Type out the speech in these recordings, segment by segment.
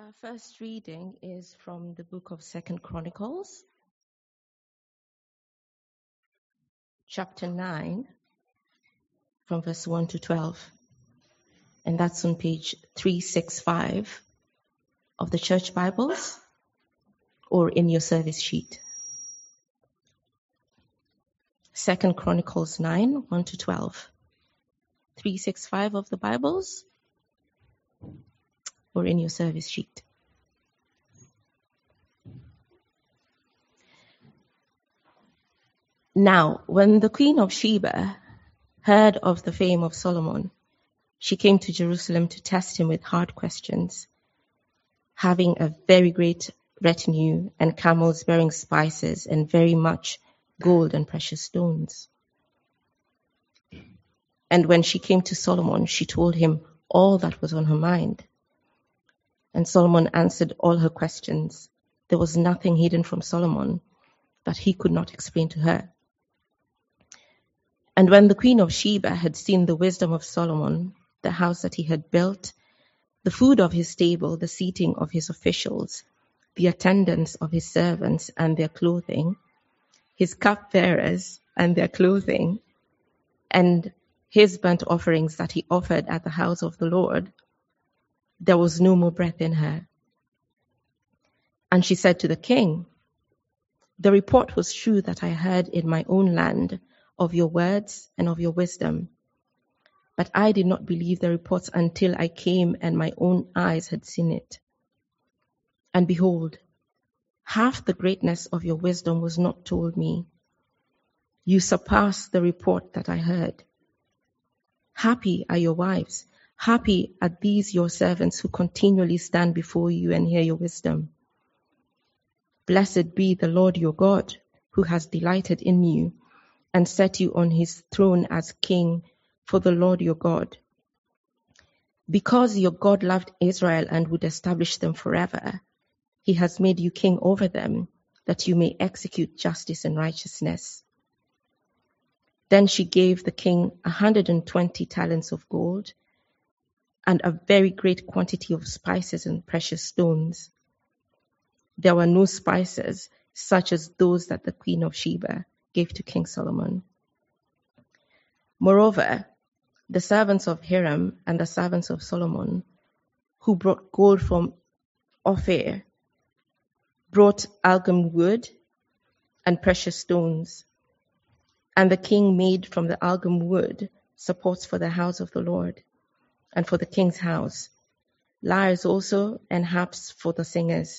Our first reading is from the book of 2 Chronicles, chapter 9, from verse 1 to 12. And that's on page 365 of the church Bibles or in your service sheet. 2 Chronicles 9, 1 to 12. 365 of the Bibles or in your service sheet. Now, when the Queen of Sheba heard of the fame of Solomon, she came to Jerusalem to test him with hard questions, having a very great retinue and camels bearing spices and very much gold and precious stones. And when she came to Solomon, she told him all that was on her mind. And Solomon answered all her questions. There was nothing hidden from Solomon that he could not explain to her. And when the Queen of Sheba had seen the wisdom of Solomon, the house that he had built, the food of his table, the seating of his officials, the attendance of his servants and their clothing, his cupbearers and their clothing, and his burnt offerings that he offered at the house of the Lord, there was no more breath in her. And she said to the king, "The report was true that I heard in my own land of your words and of your wisdom. But I did not believe the reports until I came and my own eyes had seen it. And behold, half the greatness of your wisdom was not told me. You surpass the report that I heard. Happy are your wives. Happy are these your servants who continually stand before you and hear your wisdom. Blessed be the Lord your God, who has delighted in you and set you on his throne as king for the Lord your God. Because your God loved Israel and would establish them forever, he has made you king over them, that you may execute justice and righteousness." Then she gave the king 120 talents of gold and a very great quantity of spices and precious stones. There were no spices such as those that the Queen of Sheba gave to King Solomon. Moreover, the servants of Hiram and the servants of Solomon, who brought gold from Ophir, brought algum wood and precious stones. And the king made from the algum wood supports for the house of the Lord and for the king's house, lyres also and harps for the singers.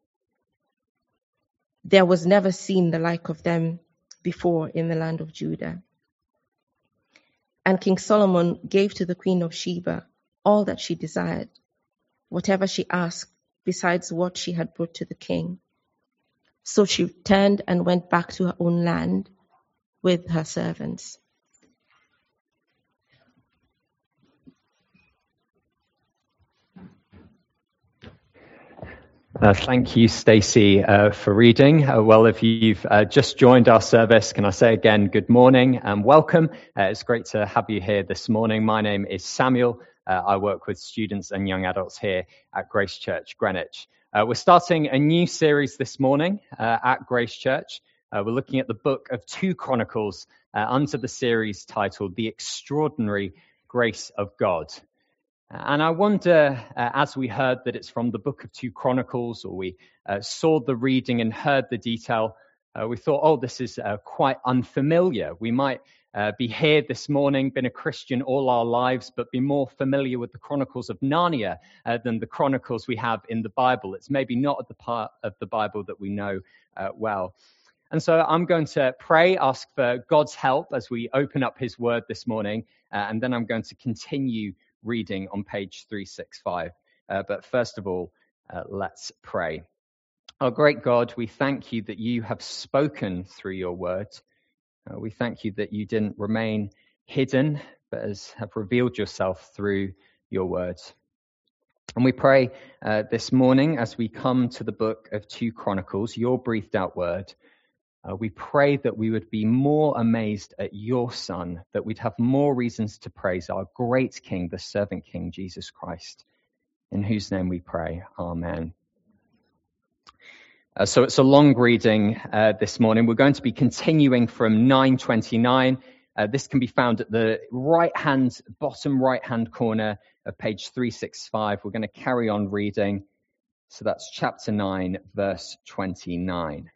There was never seen the like of them before in the land of Judah. And King Solomon gave to the Queen of Sheba all that she desired, whatever she asked, besides what she had brought to the king. So she turned and went back to her own land with her servants. Thank you, Stacey, for reading. Well, if you've just joined our service, can I say again, good morning and welcome. It's great to have you here this morning. My name is Samuel. I work with students and young adults here at Grace Church, Greenwich. We're starting a new series this morning at Grace Church. We're looking at the book of 2 Chronicles under the series titled The Extraordinary Grace of God. And I wonder, as we heard that it's from the book of 2 Chronicles, or we saw the reading and heard the detail, we thought, oh, this is quite unfamiliar. We might be here this morning, been a Christian all our lives, but be more familiar with the Chronicles of Narnia than the Chronicles we have in the Bible. It's maybe not the part of the Bible that we know well. And so I'm going to pray, ask for God's help as we open up his word this morning, and then I'm going to continue reading on page 365. But first of all, let's pray. Our great God, we thank you that you have spoken through your word. We thank you that you didn't remain hidden, but have revealed yourself through your words. And we pray this morning as we come to the book of 2 Chronicles, your breathed out word, we pray that we would be more amazed at your Son, that we'd have more reasons to praise our great King, the servant King, Jesus Christ. in whose name we pray. Amen. So it's a long reading this morning. We're going to be continuing from 9:29. This can be found at the bottom right-hand corner of page 365. We're going to carry on reading. So that's chapter 9, verse 29.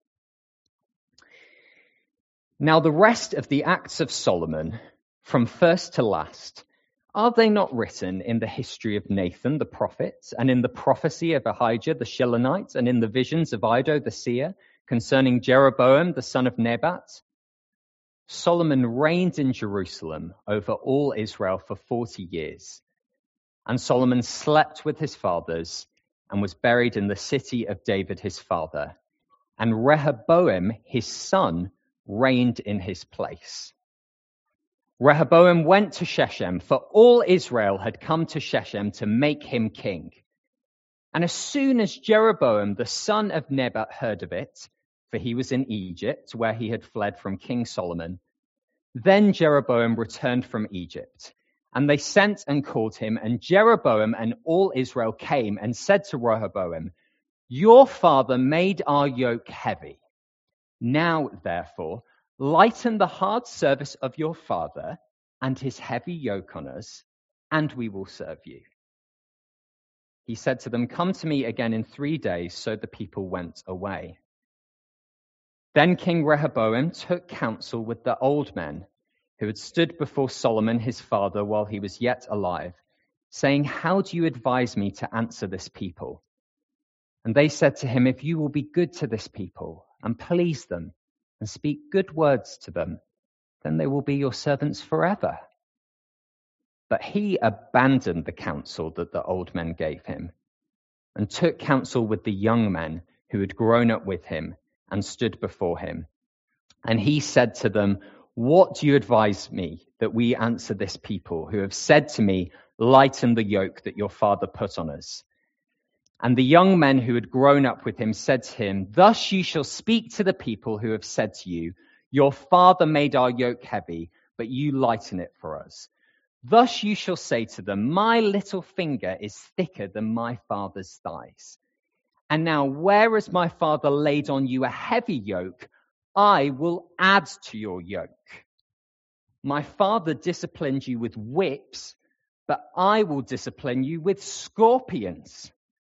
Now the rest of the acts of Solomon, from first to last, are they not written in the history of Nathan the prophet, and in the prophecy of Ahijah the Shilonite, and in the visions of Iddo the seer, concerning Jeroboam the son of Nebat? Solomon reigned in Jerusalem over all Israel for 40 years. And Solomon slept with his fathers and was buried in the city of David his father. And Rehoboam his son reigned in his place. Rehoboam went to Shechem, for all Israel had come to Shechem to make him king. And as soon as Jeroboam the son of Nebat heard of it, for he was in Egypt, where he had fled from King Solomon, then Jeroboam returned from Egypt. And they sent and called him, and Jeroboam and all Israel came and said to Rehoboam, "Your father made our yoke heavy. Now, therefore, lighten the hard service of your father and his heavy yoke on us, and we will serve you." He said to them, "Come to me again in 3 days." So the people went away. Then King Rehoboam took counsel with the old men who had stood before Solomon his father while he was yet alive, saying, "How do you advise me to answer this people?" And they said to him, "If you will be good to this people and please them and speak good words to them, then they will be your servants forever." But he abandoned the counsel that the old men gave him and took counsel with the young men who had grown up with him and stood before him. And he said to them, "What do you advise me that we answer this people who have said to me, 'Lighten the yoke that your father put on us'?" And the young men who had grown up with him said to him, "Thus you shall speak to the people who have said to you, 'Your father made our yoke heavy, but you lighten it for us.' Thus you shall say to them, 'My little finger is thicker than my father's thighs. And now, whereas my father laid on you a heavy yoke, I will add to your yoke. My father disciplined you with whips, but I will discipline you with scorpions."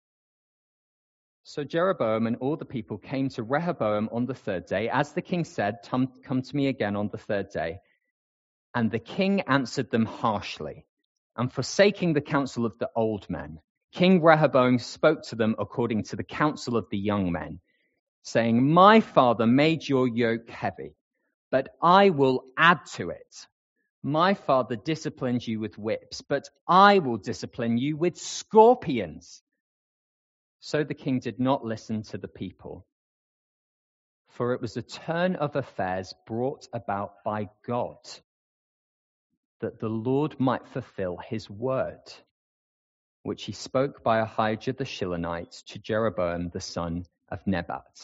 So Jeroboam and all the people came to Rehoboam on the 3rd day. As the king said, "Come to me again on the 3rd day." And the king answered them harshly. And forsaking the counsel of the old men, King Rehoboam spoke to them according to the counsel of the young men, saying, "My father made your yoke heavy, but I will add to it. My father disciplined you with whips, but I will discipline you with scorpions." So the king did not listen to the people, for it was a turn of affairs brought about by God, that the Lord might fulfill his word, which he spoke by Ahijah the Shilonite to Jeroboam the son of Nebat.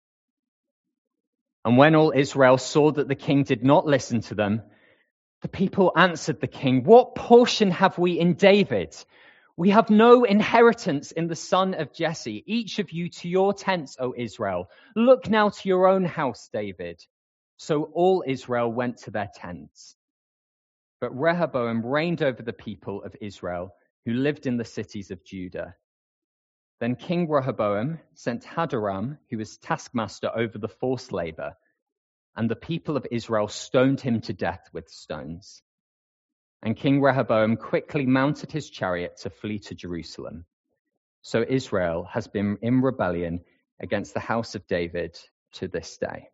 And when all Israel saw that the king did not listen to them, the people answered the king, "What portion have we in David? We have no inheritance in the son of Jesse. Each of you to your tents, O Israel. Look now to your own house, David." So all Israel went to their tents. But Rehoboam reigned over the people of Israel who lived in the cities of Judah. Then King Rehoboam sent Hadoram, who was taskmaster over the forced labor, and the people of Israel stoned him to death with stones. And King Rehoboam quickly mounted his chariot to flee to Jerusalem. So Israel has been in rebellion against the house of David to this day.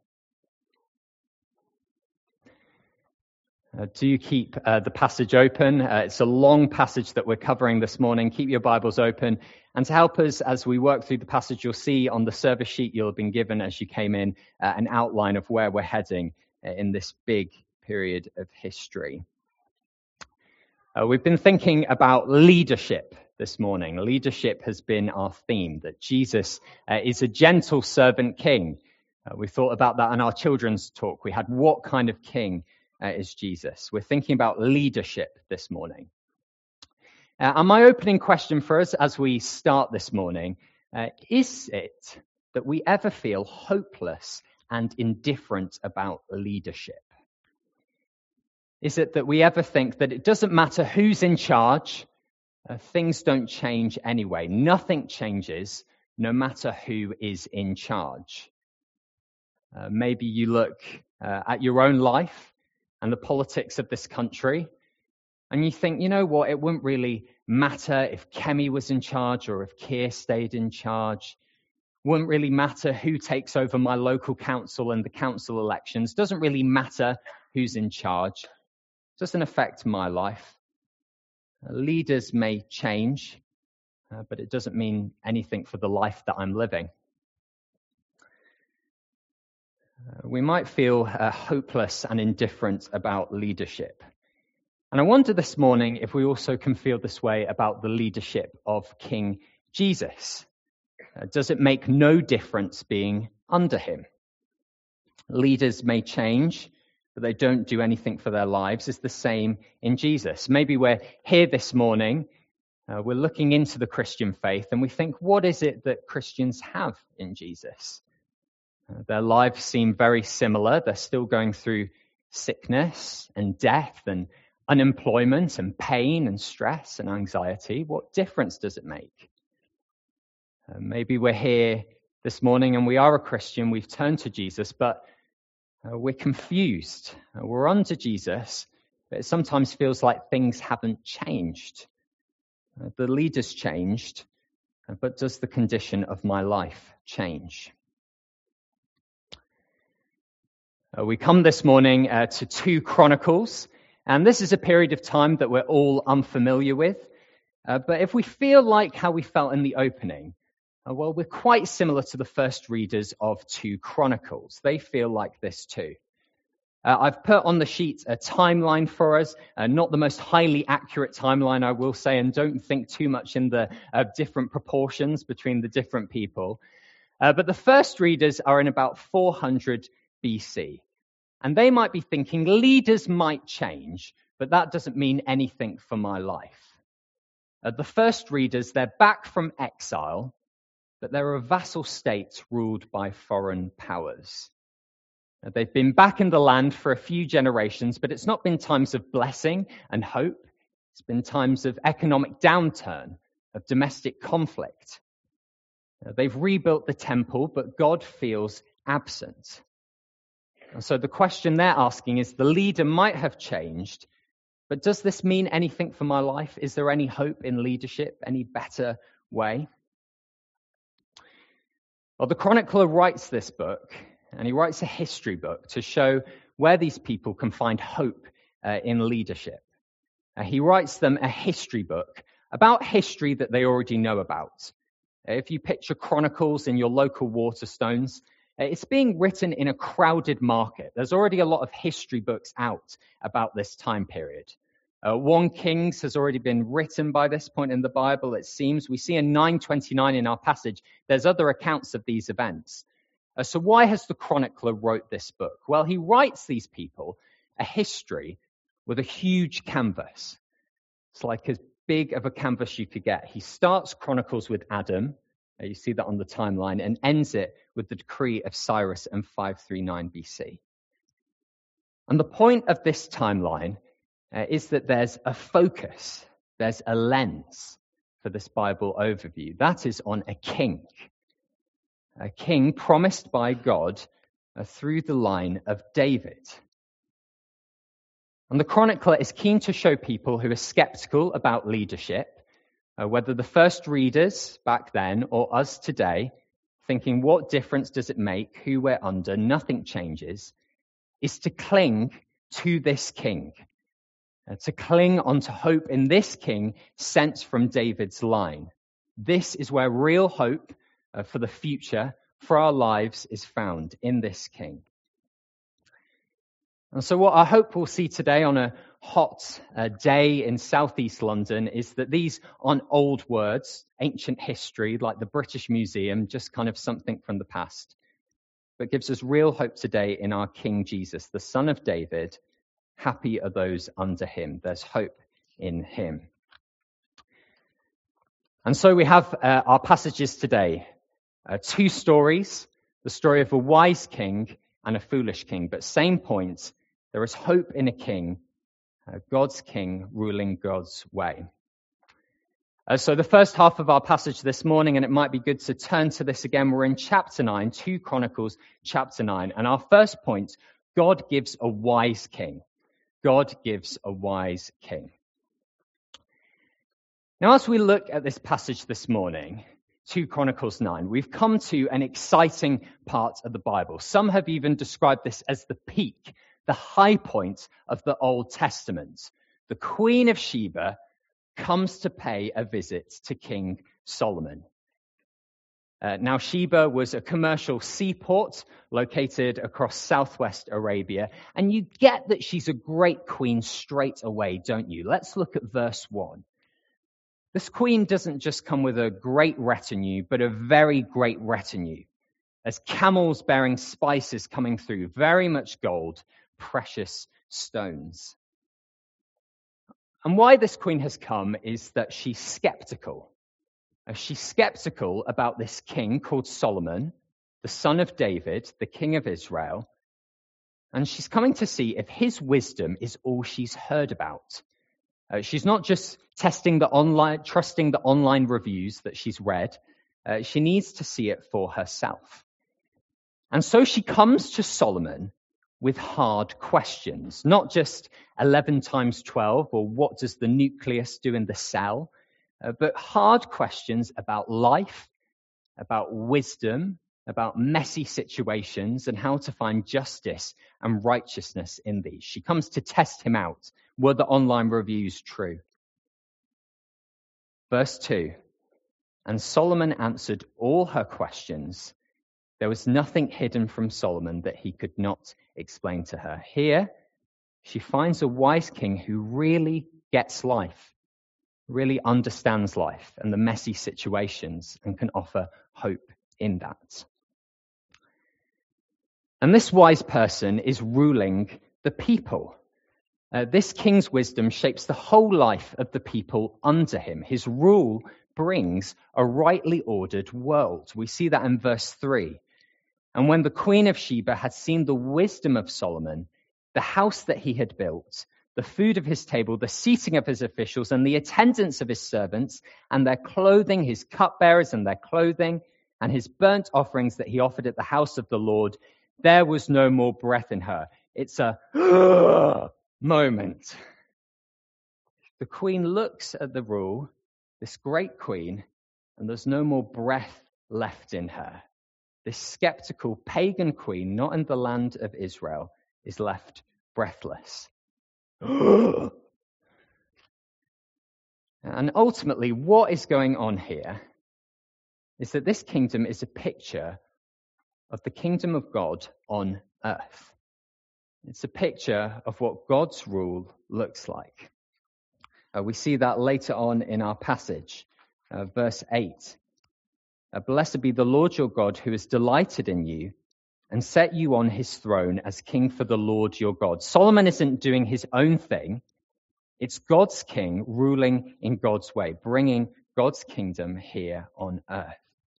Do you keep the passage open? It's a long passage that we're covering this morning. Keep your Bibles open. And to help us as we work through the passage, you'll see on the service sheet you'll have been given as you came in an outline of where we're heading in this big period of history. We've been thinking about leadership this morning. Leadership has been our theme, that Jesus is a gentle servant king. We thought about that in our children's talk. We had what kind of king is Jesus. We're thinking about leadership this morning. And my opening question for us as we start this morning, is it that we ever feel hopeless and indifferent about leadership? Is it that we ever think that it doesn't matter who's in charge, things don't change anyway? Nothing changes no matter who is in charge. Maybe you look at your own life and the politics of this country, and you think, you know what, it wouldn't really matter if Kemi was in charge or if Keir stayed in charge. Wouldn't really matter who takes over my local council and the council elections. Doesn't really matter who's in charge. Doesn't affect my life. Leaders may change, but it doesn't mean anything for the life that I'm living. We might feel hopeless and indifferent about leadership. And I wonder this morning if we also can feel this way about the leadership of King Jesus. Does it make no difference being under him? Leaders may change, but they don't do anything for their lives. It's the same in Jesus. Maybe we're here this morning, we're looking into the Christian faith, and we think, what is it that Christians have in Jesus? Their lives seem very similar. They're still going through sickness and death and unemployment and pain and stress and anxiety. What difference does it make? Maybe we're here this morning and we are a Christian. We've turned to Jesus, but we're confused. We're under Jesus, but it sometimes feels like things haven't changed. The leader's changed, but does the condition of my life change? We come this morning to 2 Chronicles, and this is a period of time that we're all unfamiliar with. But if we feel like how we felt in the opening, well, we're quite similar to the first readers of 2 Chronicles. They feel like this too. I've put on the sheet a timeline for us, not the most highly accurate timeline, I will say, and don't think too much in the different proportions between the different people. But the first readers are in about 400 BC. And they might be thinking, leaders might change, but that doesn't mean anything for my life. The first readers, they're back from exile, but they're a vassal state ruled by foreign powers. They've been back in the land for a few generations, but it's not been times of blessing and hope. It's been times of economic downturn, of domestic conflict. They've rebuilt the temple, but God feels absent. And so the question they're asking is, the leader might have changed, but does this mean anything for my life? Is there any hope in leadership, any better way? Well, the chronicler writes this book, and he writes a history book to show where these people can find hope in leadership. He writes them a history book about history that they already know about. If you picture Chronicles in your local Waterstones, it's being written in a crowded market. There's already a lot of history books out about this time period. 1 Kings has already been written by this point in the Bible, it seems. We see in 9:29 in our passage, there's other accounts of these events. So why has the chronicler wrote this book? Well, he writes these people a history with a huge canvas. It's like as big of a canvas you could get. He starts Chronicles with Adam. You see that on the timeline, and ends it with the decree of Cyrus in 539 BC. And the point of this timeline is that there's a focus, there's a lens for this Bible overview. That is on a king promised by God through the line of David. And the chronicler is keen to show people who are skeptical about leadership, whether the first readers back then or us today, thinking, what difference does it make who we're under? Nothing changes, is to cling to this king, to cling onto hope in this king sent from David's line. This is where real hope for the future, for our lives, is found in this king. And so what I hope we'll see today on a hot day in southeast London is that these aren't old words, ancient history like the British Museum, just kind of something from the past, but gives us real hope today in our King Jesus, the Son of David. Happy are those under him. There's hope in him. And so we have our passages today, two stories, the story of a wise king and a foolish king. But same point, there is hope in a king, God's king ruling God's way. So the first half of our passage this morning, and it might be good to turn to this again, we're in chapter 9, 2 Chronicles chapter 9. And our first point, God gives a wise king. God gives a wise king. Now, as we look at this passage this morning, 2 Chronicles 9, we've come to an exciting part of the Bible. Some have even described this as the peak, the high point of the Old Testament. The Queen of Sheba comes to pay a visit to King Solomon. Now, Sheba was a commercial seaport located across southwest Arabia, and you get that she's a great queen straight away, don't you? Let's look at verse 1. This queen doesn't just come with a great retinue, but a very great retinue, as camels bearing spices coming through, very much gold, precious stones. And why this queen has come is that she's skeptical. She's skeptical about this king called Solomon, the son of David, the king of Israel. And she's coming to see if his wisdom is all she's heard about. She's not just trusting the online reviews that she's read. She needs to see it for herself. And so she comes to Solomon with hard questions, not just 11 times 12 or what does the nucleus do in the cell, but hard questions about life, about wisdom, about messy situations and how to find justice and righteousness in these. She comes to test him out. Were the online reviews true? Verse 2, and Solomon answered all her questions. There was nothing hidden from Solomon that he could not explain to her. Here, she finds a wise king who really gets life, really understands life and the messy situations and can offer hope in that. And this wise person is ruling the people. This king's wisdom shapes the whole life of the people under him. His rule brings a rightly ordered world. We see that in verse 3. And when the queen of Sheba had seen the wisdom of Solomon, the house that he had built, the food of his table, the seating of his officials, and the attendance of his servants, and their clothing, his cupbearers and their clothing, and his burnt offerings that he offered at the house of the Lord, there was no more breath in her. It's a moment. The queen looks at the rule, this great queen, and there's no more breath left in her. This skeptical pagan queen, not in the land of Israel, is left breathless. And ultimately, what is going on here is that this kingdom is a picture of the kingdom of God on earth. It's a picture of what God's rule looks like. We see that later on in our passage, verse 8. Blessed be the Lord your God who is delighted in you and set you on his throne as king for the Lord your God. Solomon isn't doing his own thing. It's God's king ruling in God's way, bringing God's kingdom here on earth.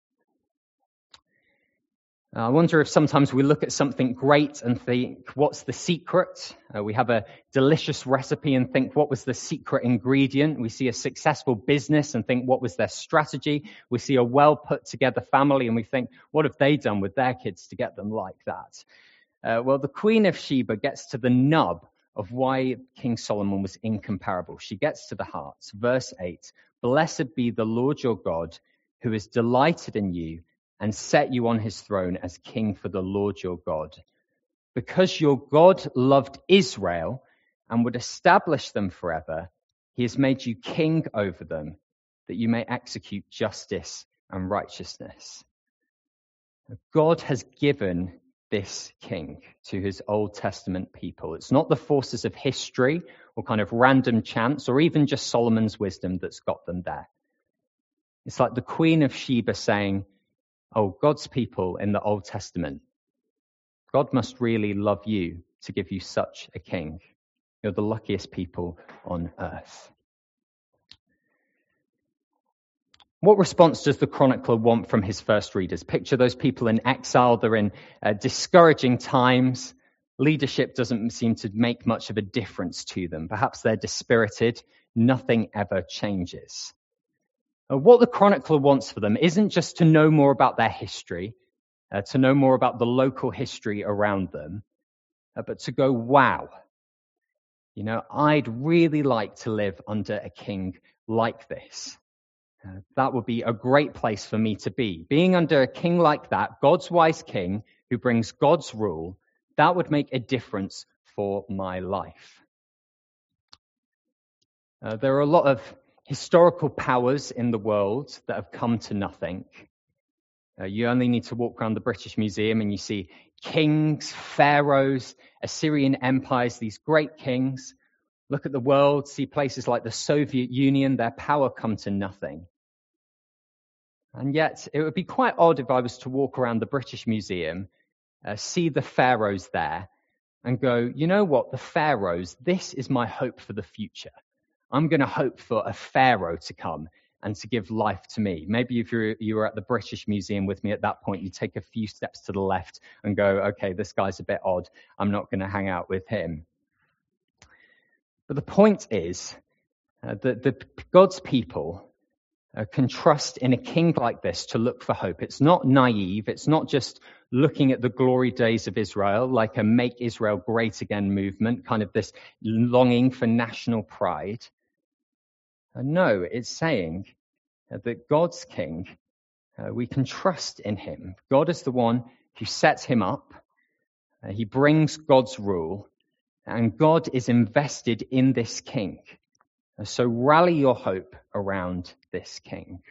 I wonder if sometimes we look at something great and think, what's the secret? We have a delicious recipe and think, what was the secret ingredient? We see a successful business and think, what was their strategy? We see a well put together family and we think, what have they done with their kids to get them like that? Well, the Queen of Sheba gets to the nub of why King Solomon was incomparable. She gets to the heart. Verse 8, blessed be the Lord your God who is delighted in you and set you on his throne as king for the Lord your God. Because your God loved Israel and would establish them forever, he has made you king over them, that you may execute justice and righteousness. God has given this king to his Old Testament people. It's not the forces of history or kind of random chance or even just Solomon's wisdom that's got them there. It's like the Queen of Sheba saying, oh, God's people in the Old Testament, God must really love you to give you such a king. You're the luckiest people on earth. What response does the chronicler want from his first readers? Picture those people in exile. They're in discouraging times. Leadership doesn't seem to make much of a difference to them. Perhaps they're dispirited. Nothing ever changes. What the chronicler wants for them isn't just to know more about their history, to know more about the local history around them, but to go, wow, I'd really like to live under a king like this. That would be a great place for me to be. Being under a king like that, God's wise king who brings God's rule, that would make a difference for my life. There are a lot of historical powers in the world that have come to nothing. You only need to walk around the British Museum and you see kings, pharaohs, Assyrian empires, these great kings. Look at the world, see places like the Soviet Union, their power come to nothing. And yet, it would be quite odd if I was to walk around the British Museum, see the pharaohs there, and go, you know what, the pharaohs, this is my hope for the future. I'm going to hope for a pharaoh to come and to give life to me. Maybe if you were at the British Museum with me at that point, you take a few steps to the left and go, okay, this guy's a bit odd. I'm not going to hang out with him. But the point is that God's people can trust in a king like this to look for hope. It's not naive. It's not just looking at the glory days of Israel, like a Make Israel Great Again movement, kind of this longing for national pride. No, it's saying that God's king, we can trust in him. God is the one who sets him up. He brings God's rule, and God is invested in this king. So rally your hope around this king.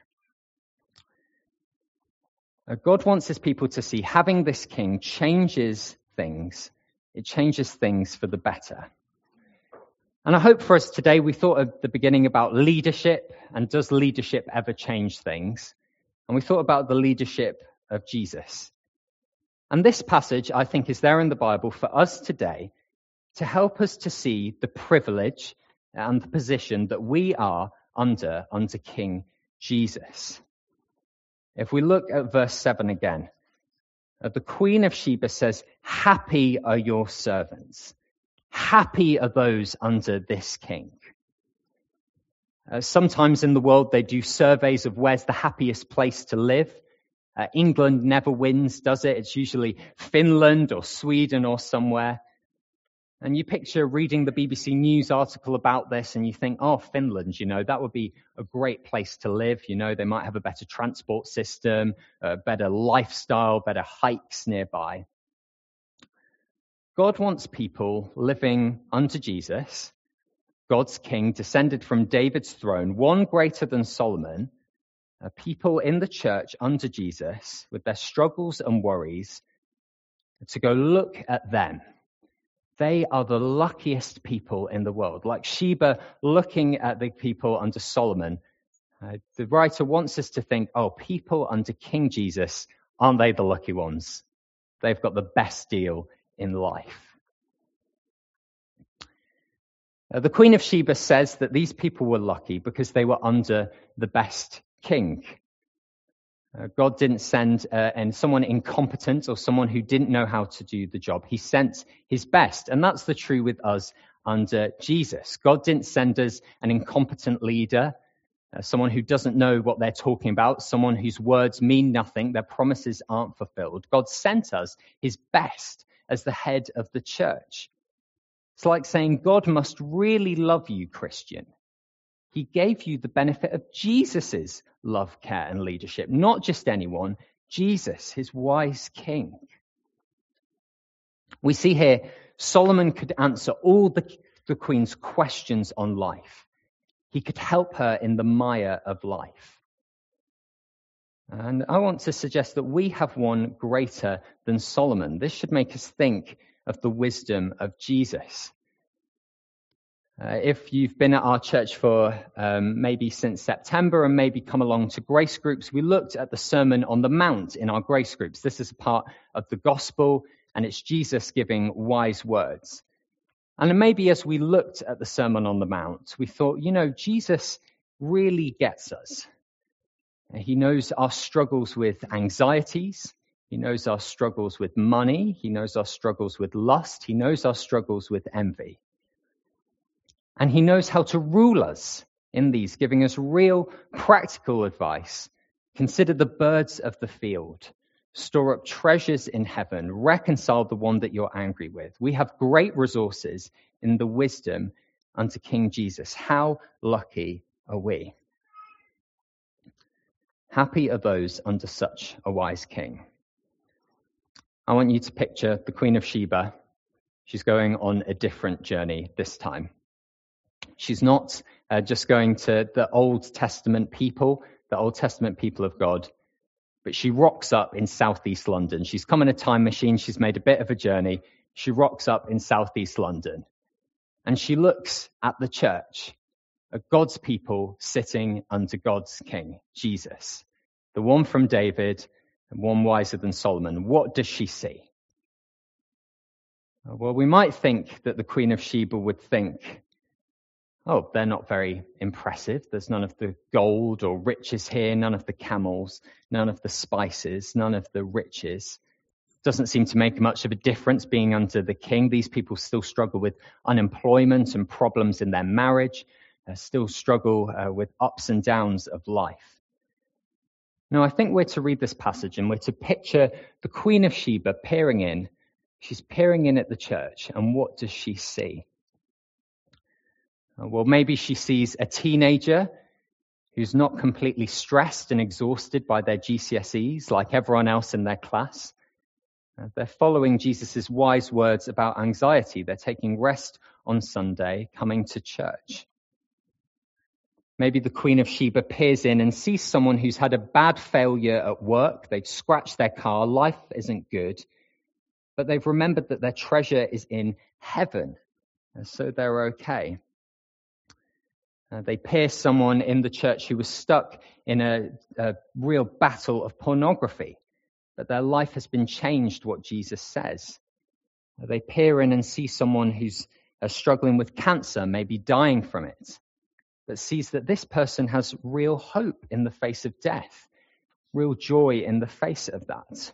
God wants his people to see having this king changes things. It changes things for the better. And I hope for us today, we thought at the beginning about leadership, and does leadership ever change things? And we thought about the leadership of Jesus. And this passage, I think, is there in the Bible for us today to help us to see the privilege and the position that we are under King Jesus. If we look at verse 7 again, the Queen of Sheba says, "Happy are your servants. Happy are those under this king." Sometimes in the world they do surveys of where's the happiest place to live. England never wins, does it? It's usually Finland or Sweden or somewhere. And you picture reading the BBC News article about this and you think, oh, Finland, that would be a great place to live. They might have a better transport system, a better lifestyle, better hikes nearby. God wants people living under Jesus, God's king, descended from David's throne, one greater than Solomon, people in the church under Jesus with their struggles and worries, to go look at them. They are the luckiest people in the world. Like Sheba looking at the people under Solomon, the writer wants us to think, oh, people under King Jesus, aren't they the lucky ones? They've got the best deal in life. The Queen of Sheba says that these people were lucky because they were under the best king. God didn't send someone incompetent or someone who didn't know how to do the job. He sent his best. And that's the true with us under Jesus. God didn't send us an incompetent leader, someone who doesn't know what they're talking about, someone whose words mean nothing, their promises aren't fulfilled. God sent us his best as the head of the church. It's like saying, God must really love you, Christian. He gave you the benefit of Jesus's love, care, and leadership, not just anyone, Jesus, his wise king. We see here Solomon could answer all the queen's questions on life. He could help her in the mire of life. And I want to suggest that we have one greater than Solomon. This should make us think of the wisdom of Jesus. If you've been at our church for maybe since September and maybe come along to grace groups, we looked at the Sermon on the Mount in our grace groups. This is a part of the gospel, and it's Jesus giving wise words. And maybe as we looked at the Sermon on the Mount, we thought, Jesus really gets us. He knows our struggles with anxieties. He knows our struggles with money. He knows our struggles with lust. He knows our struggles with envy. And he knows how to rule us in these, giving us real practical advice. Consider the birds of the field. Store up treasures in heaven. Reconcile the one that you're angry with. We have great resources in the wisdom unto King Jesus. How lucky are we? Happy are those under such a wise king. I want you to picture the Queen of Sheba. She's going on a different journey this time. She's not just going to the Old Testament people of God, but she rocks up in southeast London. She's come in a time machine. She's made a bit of a journey. She rocks up in southeast London, and she looks at the church, at God's people sitting under God's king, Jesus, the one from David and one wiser than Solomon. What does she see? Well, we might think that the Queen of Sheba would think, oh, they're not very impressive. There's none of the gold or riches here, none of the camels, none of the spices, none of the riches. Doesn't seem to make much of a difference being under the king. These people still struggle with unemployment and problems in their marriage, still struggle with ups and downs of life. Now, I think we're to read this passage and we're to picture the Queen of Sheba peering in. She's peering in at the church, and what does she see? Well, maybe she sees a teenager who's not completely stressed and exhausted by their GCSEs like everyone else in their class. They're following Jesus' wise words about anxiety. They're taking rest on Sunday, coming to church. Maybe the Queen of Sheba peers in and sees someone who's had a bad failure at work. They've scratched their car. Life isn't good. But they've remembered that their treasure is in heaven. And so they're okay. They peer someone in the church who was stuck in a real battle of pornography. But their life has been changed, what Jesus says. They peer in and see someone who's struggling with cancer, maybe dying from it, but sees that this person has real hope in the face of death, real joy in the face of that.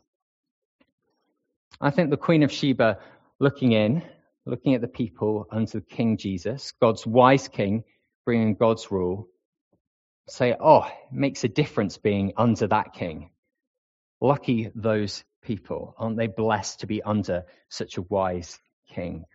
I think the Queen of Sheba looking at the people under King Jesus, God's wise king, bringing God's rule, say, oh, it makes a difference being under that king. Lucky those people. Aren't they blessed to be under such a wise king?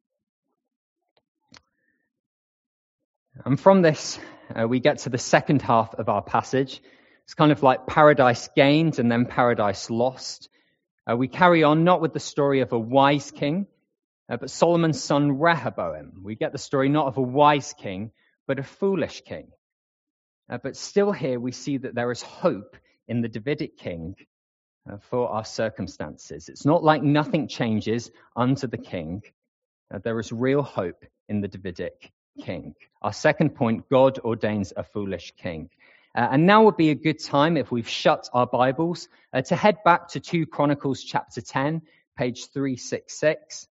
And from this, we get to the second half of our passage. It's kind of like paradise gained and then paradise lost. We carry on not with the story of a wise king, but Solomon's son Rehoboam. We get the story not of a wise king, but a foolish king. But still here we see that there is hope in the Davidic king for our circumstances. It's not like nothing changes under the king. There is real hope in the Davidic king. Our second point, God ordains a foolish king. And now would be a good time, if we've shut our Bibles, to head back to 2 Chronicles chapter 10, page 366.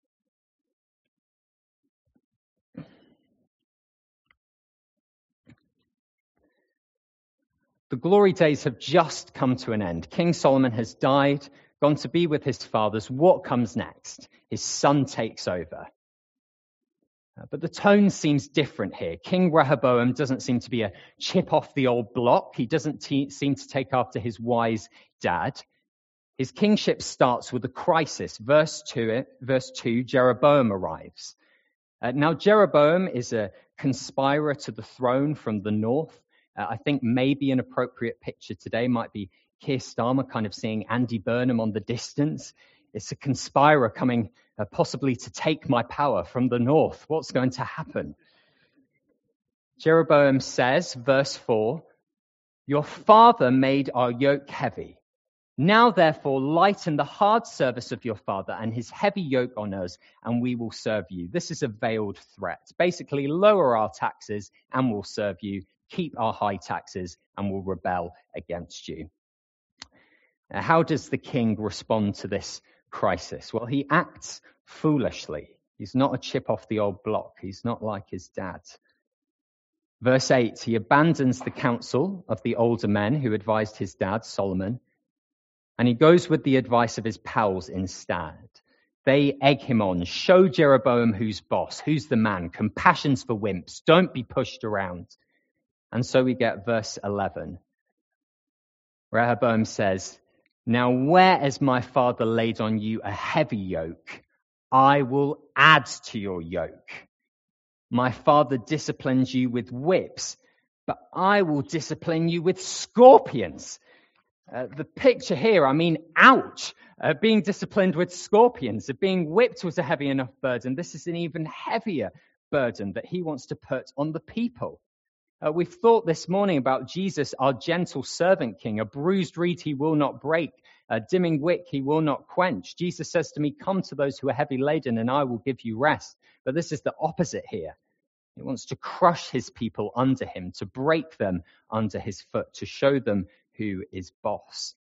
The glory days have just come to an end. King Solomon has died, gone to be with his fathers. What comes next? His son takes over. But the tone seems different here. King Rehoboam doesn't seem to be a chip off the old block. He doesn't seem to take after his wise dad. His kingship starts with a crisis. Verse 2, Jeroboam arrives. Now, Jeroboam is a conspirer to the throne from the north. I think maybe an appropriate picture today might be Keir Starmer kind of seeing Andy Burnham on the distance. It's a conspirer coming possibly to take my power from the north. What's going to happen? Jeroboam says, verse 4, your father made our yoke heavy. Now, therefore, lighten the hard service of your father and his heavy yoke on us, and we will serve you. This is a veiled threat. Basically, lower our taxes and we'll serve you. Keep our high taxes and we'll rebel against you. How does the king respond to this crisis? Well, he acts foolishly. He's not a chip off the old block. He's not like his dad. Verse 8, he abandons the counsel of the older men who advised his dad, Solomon, and he goes with the advice of his pals instead. They egg him on, show Jeroboam who's boss, who's the man, compassion's for wimps, don't be pushed around. And so we get verse 11. Rehoboam says, now where has my father laid on you a heavy yoke? I will add to your yoke. My father disciplines you with whips, but I will discipline you with scorpions. The picture here, ouch. Being disciplined with scorpions, being whipped was a heavy enough burden. This is an even heavier burden that he wants to put on the people. We've thought this morning about Jesus, our gentle servant king. A bruised reed he will not break, a dimming wick he will not quench. Jesus says to me, come to those who are heavy laden and I will give you rest. But this is the opposite here. He wants to crush his people under him, to break them under his foot, to show them who is boss.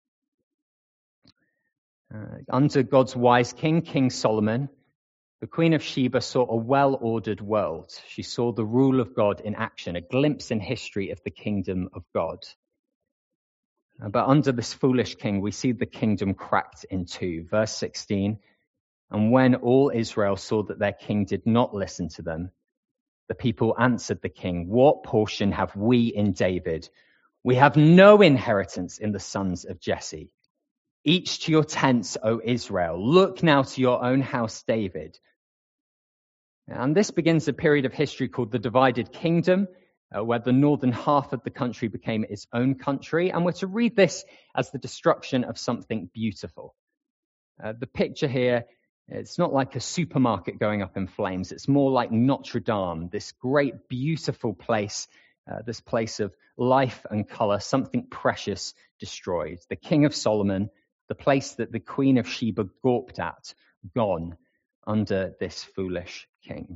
Under God's wise king, King Solomon, the Queen of Sheba saw a well-ordered world. She saw the rule of God in action, a glimpse in history of the kingdom of God. But under this foolish king, we see the kingdom cracked in two. Verse 16, and when all Israel saw that their king did not listen to them, the people answered the king, what portion have we in David? We have no inheritance in the sons of Jesse. Each to your tents, O Israel. Look now to your own house, David. And this begins a period of history called the Divided Kingdom, where the northern half of the country became its own country. And we're to read this as the destruction of something beautiful. The picture here, it's not like a supermarket going up in flames. It's more like Notre Dame, this great, beautiful place, this place of life and color, something precious destroyed. The King of Solomon, the place that the Queen of Sheba gawped at, gone under this foolish king.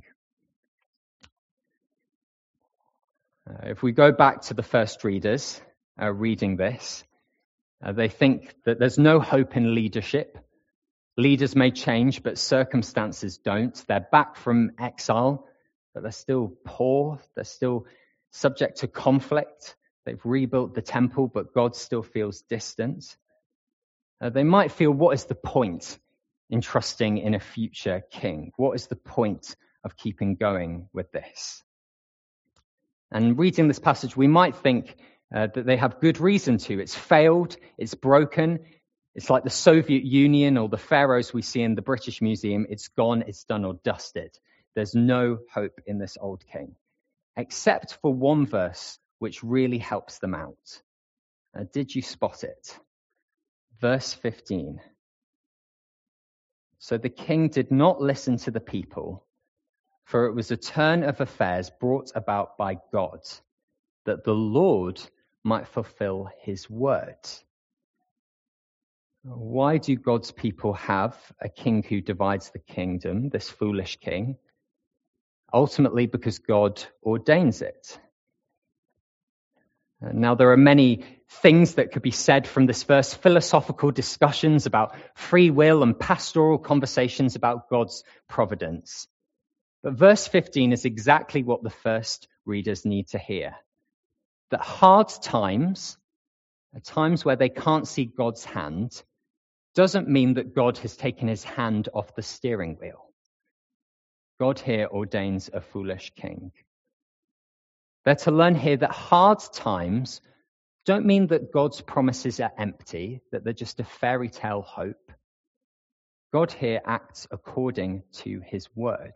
If we go back to the first readers reading this, they think that there's no hope in leadership. Leaders may change, but circumstances don't. They're back from exile, but they're still poor. They're still subject to conflict. They've rebuilt the temple, but God still feels distant. They might feel, what is the point in trusting in a future king? What is the point of keeping going with this? And reading this passage, we might think that they have good reason to. It's failed, it's broken. It's like the Soviet Union or the pharaohs we see in the British Museum. It's gone, it's done or dusted. There's no hope in this old king, except for one verse which really helps them out. Did you spot it? Verse 15. So the king did not listen to the people, for it was a turn of affairs brought about by God, that the Lord might fulfill his word. Why do God's people have a king who divides the kingdom, this foolish king? Ultimately, because God ordains it. Now, there are many things that could be said from this verse, philosophical discussions about free will and pastoral conversations about God's providence. But verse 15 is exactly what the first readers need to hear. That hard times, times where they can't see God's hand, doesn't mean that God has taken his hand off the steering wheel. God here ordains a foolish king. They're to learn here that hard times don't mean that God's promises are empty, that they're just a fairy tale hope. God here acts according to his word.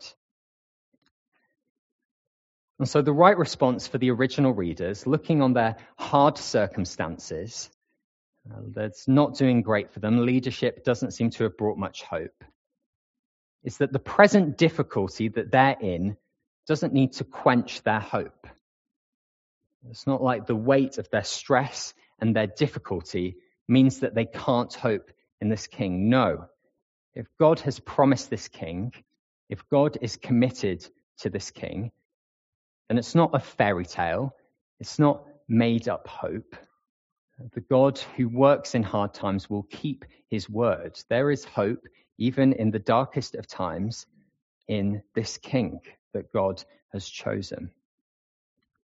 And so the right response for the original readers, looking on their hard circumstances, that's not doing great for them, leadership doesn't seem to have brought much hope, is that the present difficulty that they're in doesn't need to quench their hope. It's not like the weight of their stress and their difficulty means that they can't hope in this king. No. If God has promised this king, if God is committed to this king, then it's not a fairy tale. It's not made up hope. The God who works in hard times will keep his word. There is hope, even in the darkest of times, in this king that God has chosen.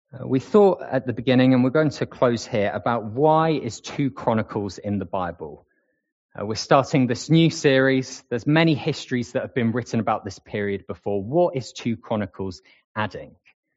We thought at the beginning, and we're going to close here, about why is 2 Chronicles in the Bible. We're starting this new series. There's many histories that have been written about this period before. What is 2 Chronicles adding?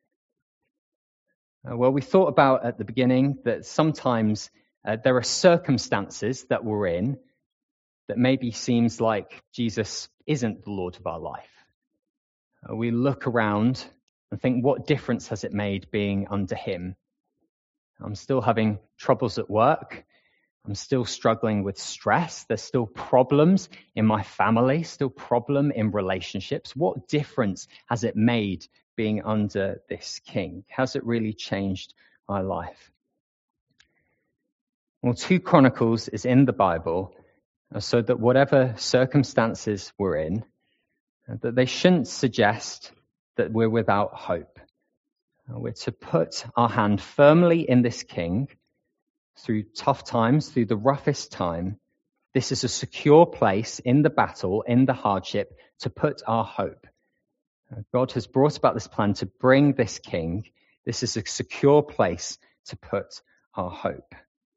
Well, we thought about at the beginning that sometimes there are circumstances that we're in that maybe seems like Jesus isn't the Lord of our life. We look around and think, what difference has it made being under him? I'm still having troubles at work. I'm still struggling with stress. There's still problems in my family, still problem in relationships. What difference has it made being under this king? Has it really changed my life? Well, 2 Chronicles is in the Bible so that whatever circumstances we're in, that they shouldn't suggest that we're without hope. We're to put our hand firmly in this king through tough times, through the roughest time. This is a secure place in the battle, in the hardship, to put our hope. God has brought about this plan to bring this king. This is a secure place to put our hope.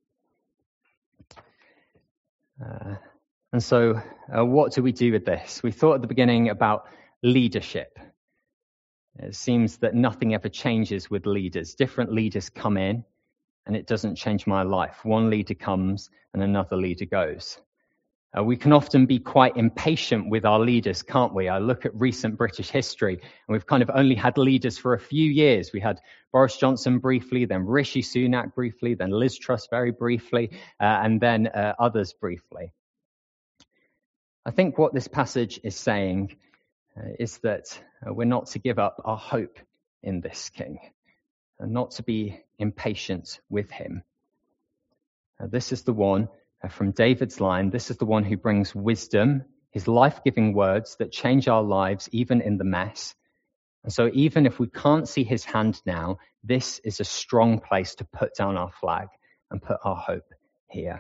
And so what do we do with this? We thought at the beginning about leadership. It seems that nothing ever changes with leaders. Different leaders come in, and it doesn't change my life. One leader comes, and another leader goes. We can often be quite impatient with our leaders, can't we? I look at recent British history, and we've kind of only had leaders for a few years. We had Boris Johnson briefly, then Rishi Sunak briefly, then Liz Truss very briefly, and then others briefly. I think what this passage is saying is that we're not to give up our hope in this king, and not to be impatient with him. This is the one, from David's line, this is the one who brings wisdom, his life-giving words that change our lives even in the mess. And so even if we can't see his hand now, this is a strong place to put down our flag and put our hope here.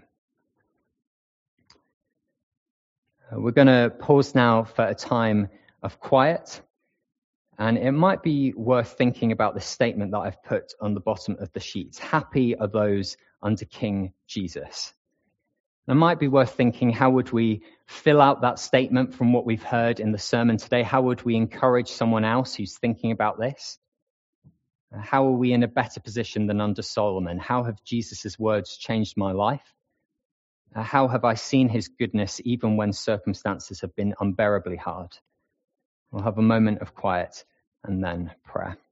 We're going to pause now for a time of quiet. And it might be worth thinking about the statement that I've put on the bottom of the sheet. Happy are those under King Jesus. And it might be worth thinking, how would we fill out that statement from what we've heard in the sermon today? How would we encourage someone else who's thinking about this? How are we in a better position than under Solomon? How have Jesus' words changed my life? How have I seen his goodness even when circumstances have been unbearably hard? We'll have a moment of quiet and then prayer.